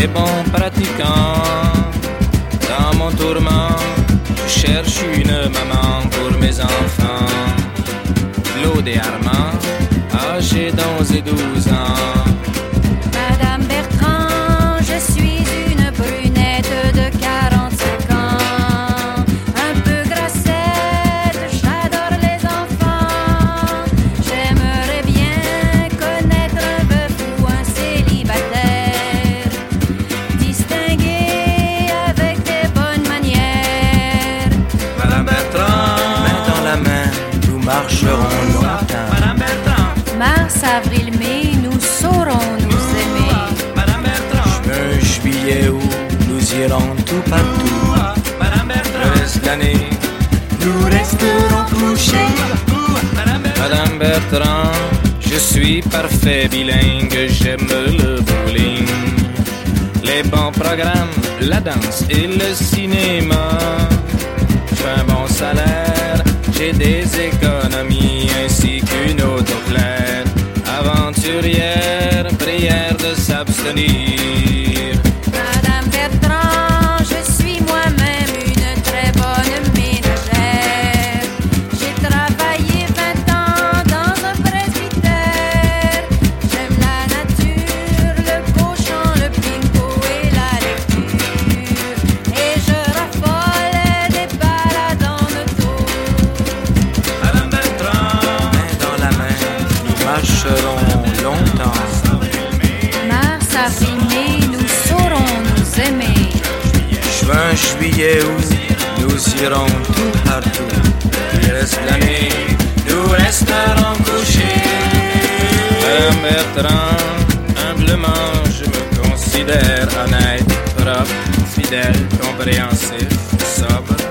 et bon pratiquant. Dans mon tourment, je cherche une maman pour mes enfants. Claude et Armand, âgés d'11 et 12 ans. Madame Bertrand, je suis une brunette de 45 ans. Un peu grassette, j'adore les enfants. J'aimerais bien connaître un veuf ou un célibataire, distingué avec des bonnes manières. Madame Bertrand, Main dans la main, nous marcherons longtemps. Madame Bertrand, Mars, avril, mai, nous saurons nous aimer. Madame Bertrand, Juin, juillet, août, nous irons tout partout. Madame Bertrand, le reste de l'année, Nous resterons couchés. Madame Bertrand, je suis parfait bilingue, j'aime le bowling, les bons programmes, la danse et le cinéma. J'ai un bon salaire, j'ai des économies ainsi qu'une auto claire. Aventurière, prière de s'abstenir. Madame Bertrand, je suis moi-même une très bonne ménagère. J'ai travaillé 20 ans dans un presbytère. J'aime la nature, le cochon, le pingo et la lecture. Et je raffole des balades en auto. Madame Bertrand, Main dans la main, nous marcherons longtemps. Mars, avril, mai, nous saurons nous aimer. Juin, juillet, août, nous irons tout partout. le reste de l'année, nous resterons couchés. Madame Bertrand, humblement, je me considère honnête, propre, fidèle, compréhensif, sobre,